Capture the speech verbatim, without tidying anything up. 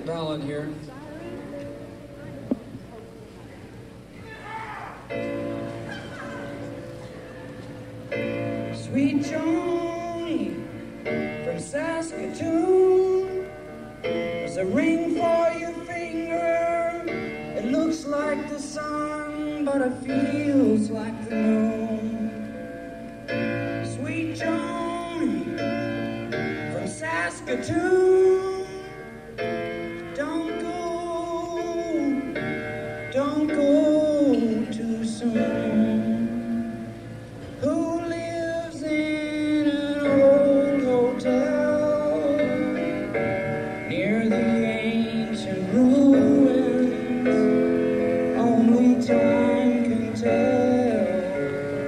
ballad here. Sweet Johnny from Saskatoon, there's a ring for your finger. It looks like the sun, but it feels like the moon. Sweet Johnny from Saskatoon,